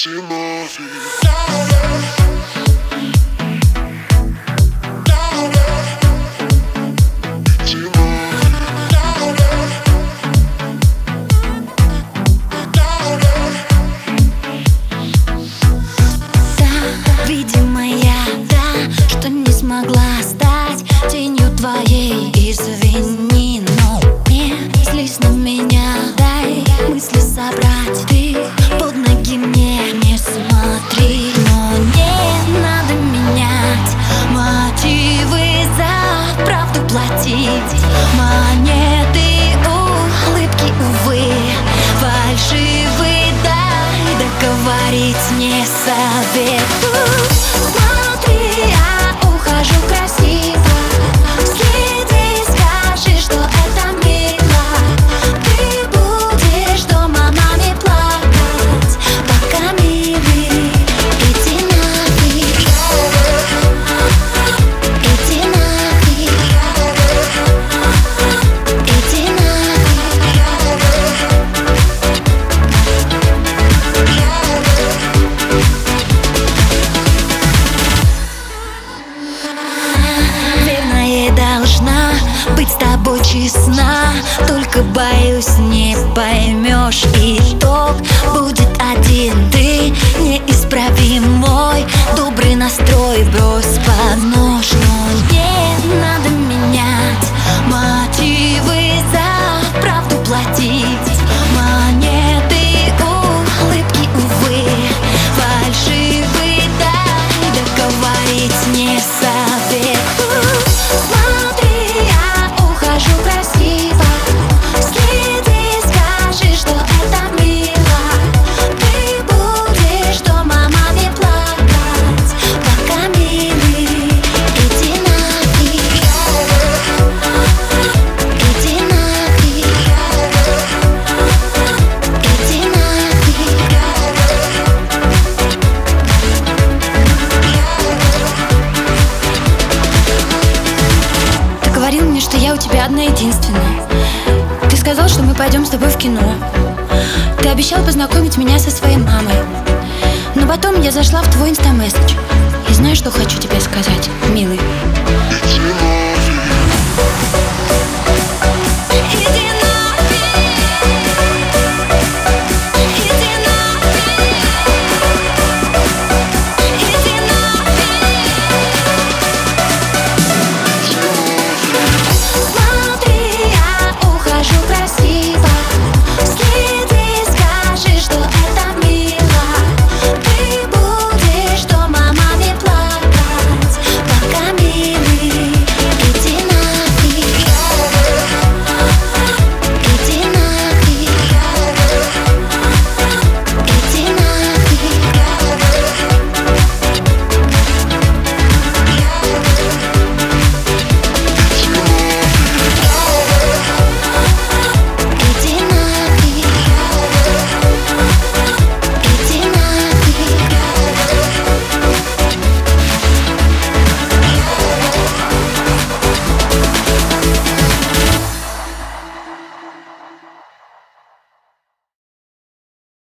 Идти нафиг. Видимо, я та, что не смогла стать тенью твоей. Извини, но не злись на меня. Дай мысли собрать, ты под ноги мне не смотри. Но не надо менять мотивы, за правду платить. Монеты, улыбки, увы, фальшивые, дай договорить не советую. Смотри, я ухожу красиво. Следи, скажи, что это мило. Ты будешь дома маме плакать, пока милый. Иди нафиг. Иди нафиг. Иди нафиг. Верная должна быть с тобой честна. Только боюсь, не поймешь, итог будет один. Ты неисправим мой добрый настрой, брось под нож. Но не надо менять мотивы, за правду платить. Монеты, улыбки, увы, фальшивые, дай договорить не советую. Смотри, я ухожу красиво. Следи, скажи, что это мило. Ты будешь дома маме плакать, пока милый. Иди нафиг. Иди нафиг. Иди нафиг. Ты говорил мне, что я у тебя одна единственная. Ты сказал, что мы пойдем с тобой в кино. Ты обещал познакомить меня со своей мамой. Но потом я зашла в твой инстамесседж и знаю, что хочу тебе сказать, милый.